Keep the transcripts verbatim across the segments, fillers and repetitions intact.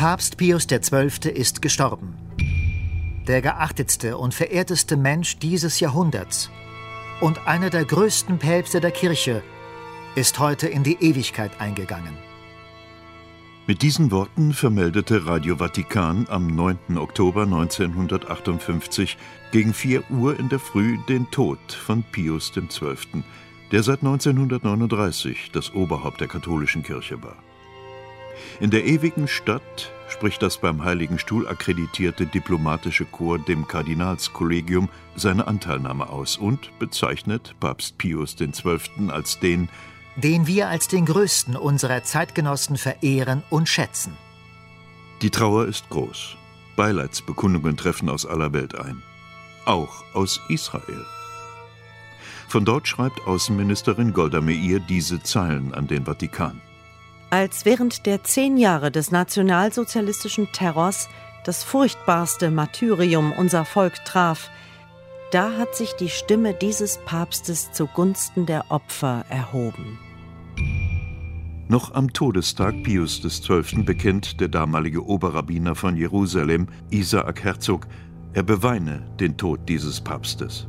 Papst Pius der Zwölfte ist gestorben. Der geachtetste und verehrteste Mensch dieses Jahrhunderts und einer der größten Päpste der Kirche ist heute in die Ewigkeit eingegangen. Mit diesen Worten vermeldete Radio Vatikan am neunten Oktober neunzehnhundertachtundfünfzig gegen vier Uhr in der Früh den Tod von Pius dem Zwölften, der seit neunzehnhundertneununddreißig das Oberhaupt der katholischen Kirche war. In der ewigen Stadt spricht das beim Heiligen Stuhl akkreditierte diplomatische Korps dem Kardinalskollegium seine Anteilnahme aus und bezeichnet Papst Pius den Zwölften als den, den wir als den größten unserer Zeitgenossen verehren und schätzen. Die Trauer ist groß. Beileidsbekundungen treffen aus aller Welt ein. Auch aus Israel. Von dort schreibt Außenministerin Golda Meir diese Zeilen an den Vatikan. Als während der zehn Jahre des nationalsozialistischen Terrors das furchtbarste Martyrium unser Volk traf, da hat sich die Stimme dieses Papstes zugunsten der Opfer erhoben. Noch am Todestag Pius des Zwölften bekennt der damalige Oberrabbiner von Jerusalem, Isaak Herzog, er beweine den Tod dieses Papstes.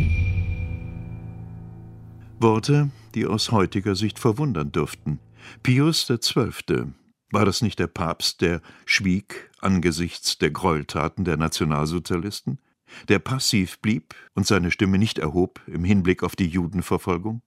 Worte, die aus heutiger Sicht verwundern dürften. Pius der Zwölfte, war das nicht der Papst, der schwieg angesichts der Gräueltaten der Nationalsozialisten, der passiv blieb und seine Stimme nicht erhob im Hinblick auf die Judenverfolgung?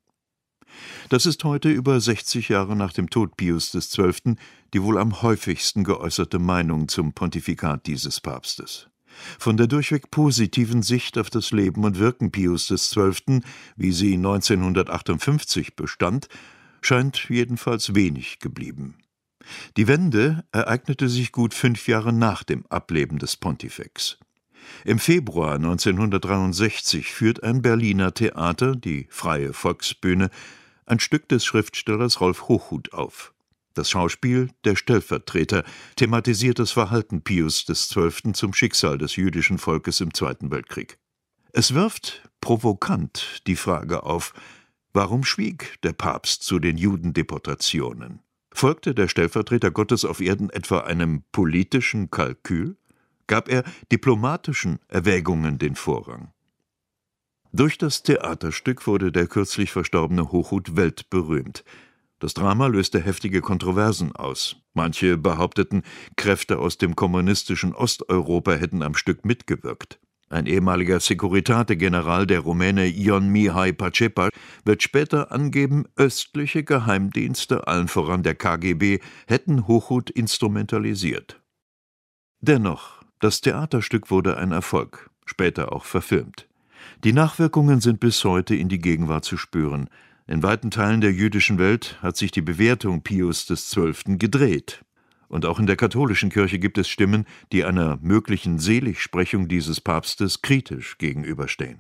Das ist heute, über sechzig Jahre nach dem Tod Pius des Zwölften, die wohl am häufigsten geäußerte Meinung zum Pontifikat dieses Papstes. Von der durchweg positiven Sicht auf das Leben und Wirken Pius des Zwölften, wie sie neunzehnhundertachtundfünfzig bestand, scheint jedenfalls wenig geblieben. Die Wende ereignete sich gut fünf Jahre nach dem Ableben des Pontifex. Im Februar neunzehnhundertdreiundsechzig führt ein Berliner Theater, die Freie Volksbühne, ein Stück des Schriftstellers Rolf Hochhuth auf. Das Schauspiel »Der Stellvertreter« thematisiert das Verhalten Pius des Zwölften zum Schicksal des jüdischen Volkes im Zweiten Weltkrieg. Es wirft provokant die Frage auf, warum schwieg der Papst zu den Judendeportationen? Folgte der Stellvertreter Gottes auf Erden etwa einem politischen Kalkül? Gab er diplomatischen Erwägungen den Vorrang? Durch das Theaterstück wurde der kürzlich verstorbene Hochhuth weltberühmt. Das Drama löste heftige Kontroversen aus. Manche behaupteten, Kräfte aus dem kommunistischen Osteuropa hätten am Stück mitgewirkt. Ein ehemaliger Securitate-General der Rumäne Ion Mihai Pacepa wird später angeben, östliche Geheimdienste, allen voran der K G B, hätten Hochhuth instrumentalisiert. Dennoch, das Theaterstück wurde ein Erfolg, später auch verfilmt. Die Nachwirkungen sind bis heute in die Gegenwart zu spüren. In weiten Teilen der jüdischen Welt hat sich die Bewertung Pius des Zwölften gedreht. Und auch in der katholischen Kirche gibt es Stimmen, die einer möglichen Seligsprechung dieses Papstes kritisch gegenüberstehen.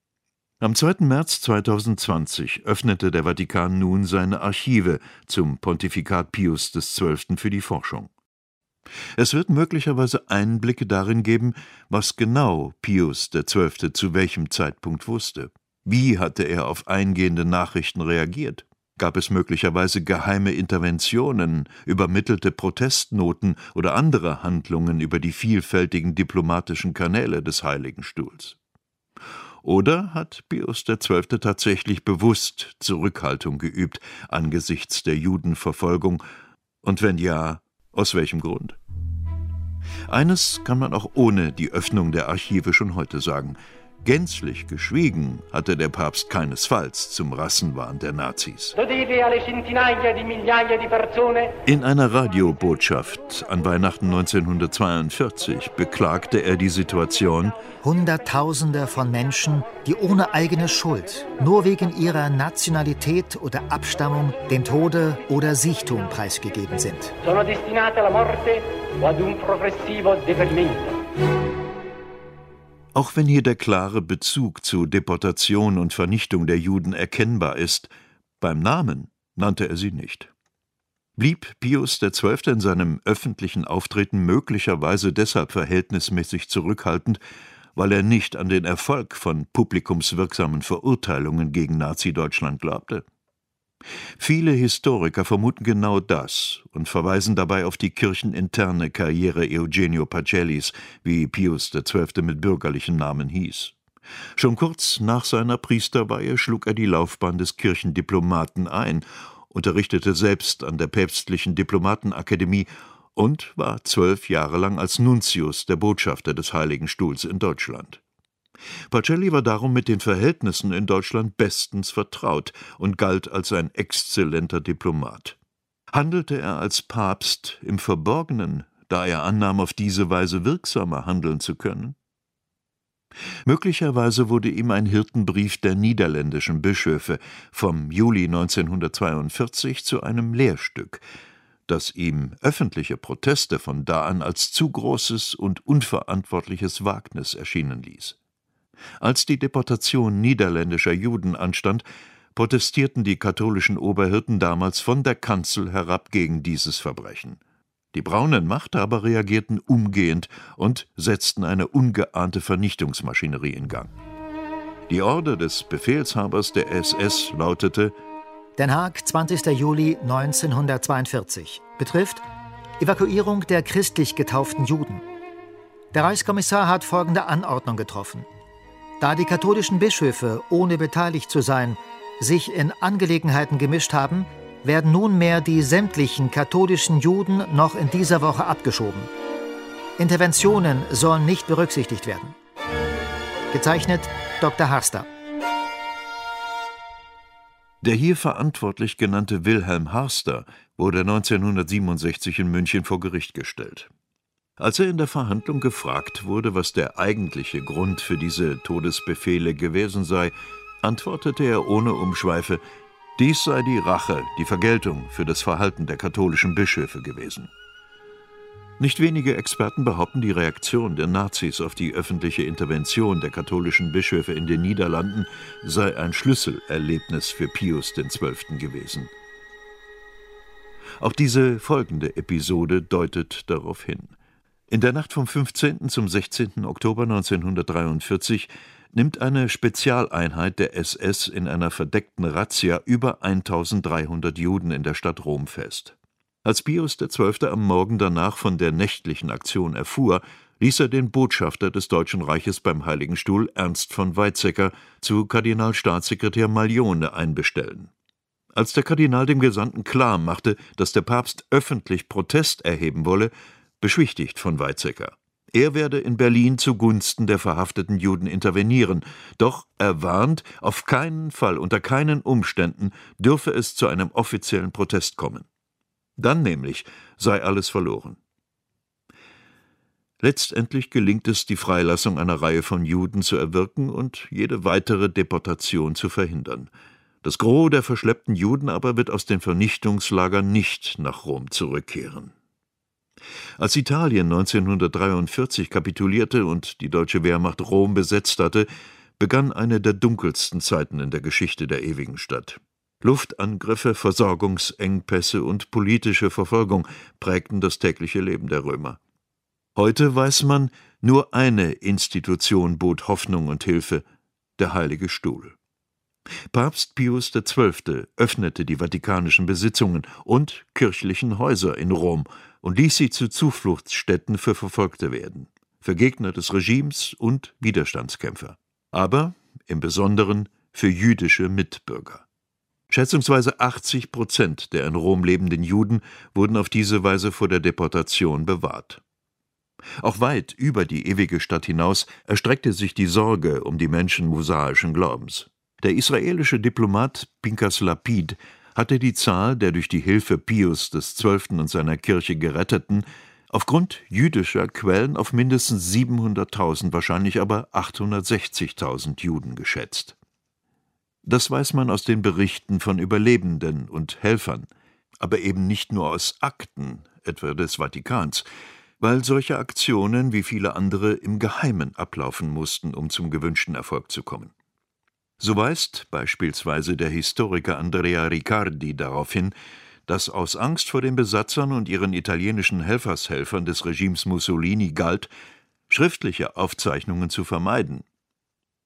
Am zweiten März zweitausendzwanzig öffnete der Vatikan nun seine Archive zum Pontifikat Pius des Zwölften für die Forschung. Es wird möglicherweise Einblicke darin geben, was genau Pius der Zwölfte zu welchem Zeitpunkt wusste. Wie hatte er auf eingehende Nachrichten reagiert? Gab es möglicherweise geheime Interventionen, übermittelte Protestnoten oder andere Handlungen über die vielfältigen diplomatischen Kanäle des Heiligen Stuhls? Oder hat Pius der Zwölfte tatsächlich bewusst Zurückhaltung geübt angesichts der Judenverfolgung? Und wenn ja, aus welchem Grund? Eines kann man auch ohne die Öffnung der Archive schon heute sagen: Gänzlich geschwiegen hatte der Papst keinesfalls zum Rassenwahn der Nazis. In einer Radiobotschaft an Weihnachten neunzehnhundertzweiundvierzig beklagte er die Situation: Hunderttausende von Menschen, die ohne eigene Schuld, nur wegen ihrer Nationalität oder Abstammung dem Tode oder Siechtum preisgegeben sind. Sono destinate alla morte o ad un progressivo deperimento. Auch wenn hier der klare Bezug zu Deportation und Vernichtung der Juden erkennbar ist, beim Namen nannte er sie nicht. Blieb Pius der Zwölfte in seinem öffentlichen Auftreten möglicherweise deshalb verhältnismäßig zurückhaltend, weil er nicht an den Erfolg von publikumswirksamen Verurteilungen gegen Nazi-Deutschland glaubte? Viele Historiker vermuten genau das und verweisen dabei auf die kircheninterne Karriere Eugenio Pacellis, wie Pius der Zwölfte mit bürgerlichem Namen hieß. Schon kurz nach seiner Priesterweihe schlug er die Laufbahn des Kirchendiplomaten ein, unterrichtete selbst an der päpstlichen Diplomatenakademie und war zwölf Jahre lang als Nuntius der Botschafter des Heiligen Stuhls in Deutschland. Pacelli war darum mit den Verhältnissen in Deutschland bestens vertraut und galt als ein exzellenter Diplomat. Handelte er als Papst im Verborgenen, da er annahm, auf diese Weise wirksamer handeln zu können? Möglicherweise wurde ihm ein Hirtenbrief der niederländischen Bischöfe vom Juli neunzehnhundertzweiundvierzig zu einem Lehrstück, das ihm öffentliche Proteste von da an als zu großes und unverantwortliches Wagnis erschienen ließ. Als die Deportation niederländischer Juden anstand, protestierten die katholischen Oberhirten damals von der Kanzel herab gegen dieses Verbrechen. Die braunen Machthaber reagierten umgehend und setzten eine ungeahnte Vernichtungsmaschinerie in Gang. Die Order des Befehlshabers der S S lautete: Den Haag, zwanzigster Juli neunzehnhundertzweiundvierzig. Betrifft Evakuierung der christlich getauften Juden. Der Reichskommissar hat folgende Anordnung getroffen. Da die katholischen Bischöfe, ohne beteiligt zu sein, sich in Angelegenheiten gemischt haben, werden nunmehr die sämtlichen katholischen Juden noch in dieser Woche abgeschoben. Interventionen sollen nicht berücksichtigt werden. Gezeichnet Doktor Harster. Der hier verantwortlich genannte Wilhelm Harster wurde neunzehnhundertsiebenundsechzig in München vor Gericht gestellt. Als er in der Verhandlung gefragt wurde, was der eigentliche Grund für diese Todesbefehle gewesen sei, antwortete er ohne Umschweife, dies sei die Rache, die Vergeltung für das Verhalten der katholischen Bischöfe gewesen. Nicht wenige Experten behaupten, die Reaktion der Nazis auf die öffentliche Intervention der katholischen Bischöfe in den Niederlanden sei ein Schlüsselerlebnis für Pius der Zwölfte gewesen. Auch diese folgende Episode deutet darauf hin. In der Nacht vom fünfzehnten zum sechzehnten Oktober neunzehnhundertdreiundvierzig nimmt eine Spezialeinheit der S S in einer verdeckten Razzia über eintausenddreihundert Juden in der Stadt Rom fest. Als Pius der Zwölfte am Morgen danach von der nächtlichen Aktion erfuhr, ließ er den Botschafter des Deutschen Reiches beim Heiligen Stuhl, Ernst von Weizsäcker, zu Kardinalstaatssekretär Maglione einbestellen. Als der Kardinal dem Gesandten klar machte, dass der Papst öffentlich Protest erheben wolle, beschwichtigt von Weizsäcker. Er werde in Berlin zugunsten der verhafteten Juden intervenieren, doch er warnt, auf keinen Fall, unter keinen Umständen dürfe es zu einem offiziellen Protest kommen. Dann nämlich sei alles verloren. Letztendlich gelingt es, die Freilassung einer Reihe von Juden zu erwirken und jede weitere Deportation zu verhindern. Das Gros der verschleppten Juden aber wird aus den Vernichtungslagern nicht nach Rom zurückkehren. Als Italien neunzehnhundertdreiundvierzig kapitulierte und die deutsche Wehrmacht Rom besetzt hatte, begann eine der dunkelsten Zeiten in der Geschichte der ewigen Stadt. Luftangriffe, Versorgungsengpässe und politische Verfolgung prägten das tägliche Leben der Römer. Heute weiß man, nur eine Institution bot Hoffnung und Hilfe: der Heilige Stuhl. Papst Pius der Zwölfte öffnete die vatikanischen Besitzungen und kirchlichen Häuser in Rom und ließ sie zu Zufluchtsstätten für Verfolgte werden, für Gegner des Regimes und Widerstandskämpfer, aber im Besonderen für jüdische Mitbürger. Schätzungsweise achtzig Prozent der in Rom lebenden Juden wurden auf diese Weise vor der Deportation bewahrt. Auch weit über die ewige Stadt hinaus erstreckte sich die Sorge um die Menschen mosaischen Glaubens. Der israelische Diplomat Pinkas Lapid hatte die Zahl der durch die Hilfe Pius des Zwölften und seiner Kirche Geretteten aufgrund jüdischer Quellen auf mindestens siebenhunderttausend, wahrscheinlich aber achthundertsechzigtausend Juden geschätzt. Das weiß man aus den Berichten von Überlebenden und Helfern, aber eben nicht nur aus Akten, etwa des Vatikans, weil solche Aktionen wie viele andere im Geheimen ablaufen mussten, um zum gewünschten Erfolg zu kommen. So weist beispielsweise der Historiker Andrea Riccardi darauf hin, dass aus Angst vor den Besatzern und ihren italienischen Helfershelfern des Regimes Mussolini galt, schriftliche Aufzeichnungen zu vermeiden.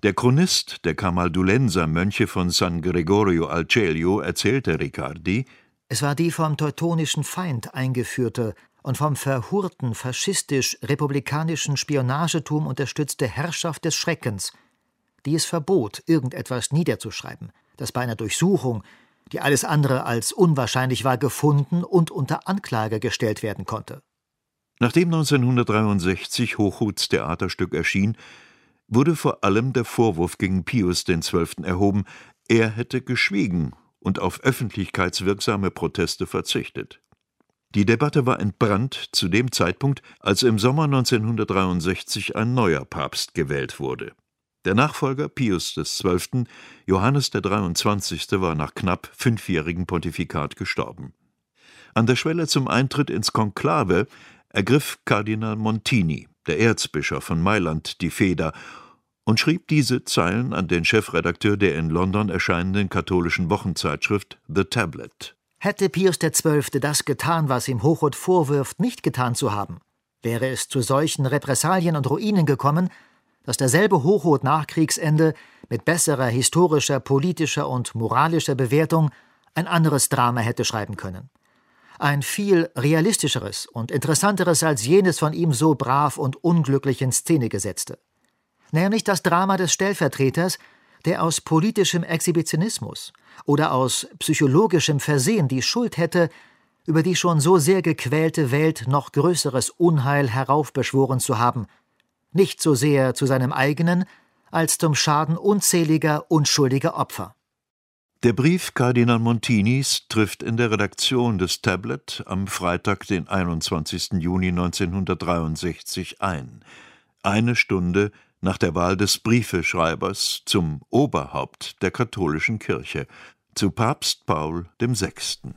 Der Chronist der Camaldulenser-Mönche von San Gregorio al Celio erzählte Riccardi: Es war die vom teutonischen Feind eingeführte und vom verhurten, faschistisch-republikanischen Spionagetum unterstützte Herrschaft des Schreckens, die es verbot, irgendetwas niederzuschreiben, das bei einer Durchsuchung, die alles andere als unwahrscheinlich war, gefunden und unter Anklage gestellt werden konnte. Nachdem neunzehnhundertdreiundsechzig Hochhuths Theaterstück erschien, wurde vor allem der Vorwurf gegen Pius den Zwölften erhoben, er hätte geschwiegen und auf öffentlichkeitswirksame Proteste verzichtet. Die Debatte war entbrannt zu dem Zeitpunkt, als im Sommer neunzehnhundertdreiundsechzig ein neuer Papst gewählt wurde. Der Nachfolger Pius des Zwölften, Johannes der Dreiundzwanzigste, war nach knapp fünfjährigem Pontifikat gestorben. An der Schwelle zum Eintritt ins Konklave ergriff Kardinal Montini, der Erzbischof von Mailand, die Feder und schrieb diese Zeilen an den Chefredakteur der in London erscheinenden katholischen Wochenzeitschrift The Tablet. Hätte Pius der Zwölfte das getan, was ihm Hochhuth vorwirft, nicht getan zu haben, wäre es zu solchen Repressalien und Ruinen gekommen, dass derselbe Hochhuth nach Kriegsende mit besserer historischer, politischer und moralischer Bewertung ein anderes Drama hätte schreiben können. Ein viel realistischeres und interessanteres als jenes von ihm so brav und unglücklich in Szene gesetzte. Nämlich das Drama des Stellvertreters, der aus politischem Exhibitionismus oder aus psychologischem Versehen die Schuld hätte, über die schon so sehr gequälte Welt noch größeres Unheil heraufbeschworen zu haben, nicht so sehr zu seinem eigenen, als zum Schaden unzähliger, unschuldiger Opfer. Der Brief Kardinal Montinis trifft in der Redaktion des Tablet am Freitag, den einundzwanzigsten Juni neunzehnhundertdreiundsechzig ein, eine Stunde nach der Wahl des Briefeschreibers zum Oberhaupt der katholischen Kirche, zu Papst Paul der Sechste.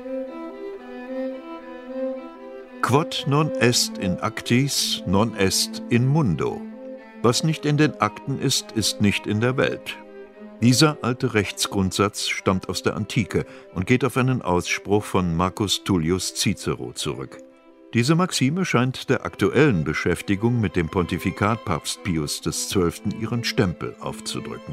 Quod non est in actis, non est in mundo. Was nicht in den Akten ist, ist nicht in der Welt. Dieser alte Rechtsgrundsatz stammt aus der Antike und geht auf einen Ausspruch von Marcus Tullius Cicero zurück. Diese Maxime scheint der aktuellen Beschäftigung mit dem Pontifikat Papst Pius des Zwölften ihren Stempel aufzudrücken.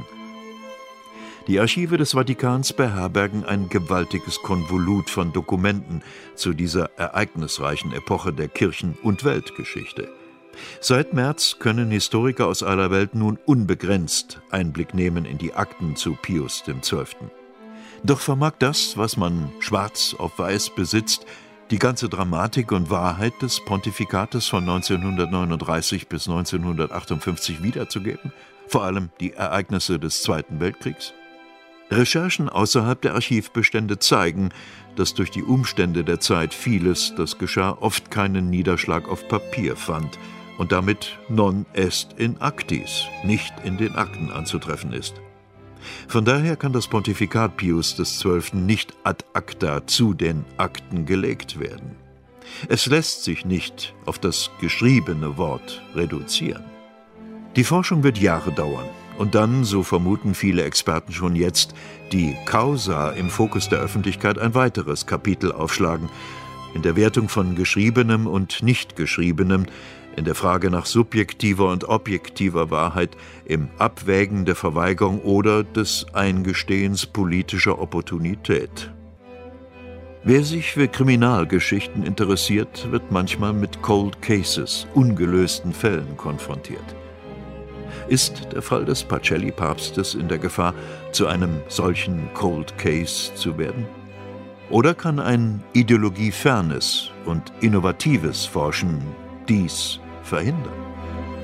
Die Archive des Vatikans beherbergen ein gewaltiges Konvolut von Dokumenten zu dieser ereignisreichen Epoche der Kirchen- und Weltgeschichte. Seit März können Historiker aus aller Welt nun unbegrenzt Einblick nehmen in die Akten zu Pius dem Zwölften. Doch vermag das, was man schwarz auf weiß besitzt, die ganze Dramatik und Wahrheit des Pontifikates von neunzehnhundertneununddreißig bis neunzehnhundertachtundfünfzig wiederzugeben, vor allem die Ereignisse des Zweiten Weltkriegs? Recherchen außerhalb der Archivbestände zeigen, dass durch die Umstände der Zeit vieles, das geschah, oft keinen Niederschlag auf Papier fand und damit non est in actis, nicht in den Akten anzutreffen ist. Von daher kann das Pontifikat Pius des Zwölften nicht ad acta zu den Akten gelegt werden. Es lässt sich nicht auf das geschriebene Wort reduzieren. Die Forschung wird Jahre dauern und dann, so vermuten viele Experten schon jetzt, die Causa im Fokus der Öffentlichkeit ein weiteres Kapitel aufschlagen, in der Wertung von Geschriebenem und Nichtgeschriebenem, in der Frage nach subjektiver und objektiver Wahrheit, im Abwägen der Verweigerung oder des Eingestehens politischer Opportunität. Wer sich für Kriminalgeschichten interessiert, wird manchmal mit Cold Cases, ungelösten Fällen konfrontiert. Ist der Fall des Pacelli-Papstes in der Gefahr, zu einem solchen Cold Case zu werden? Oder kann ein ideologiefernes und innovatives Forschen dies verhindern?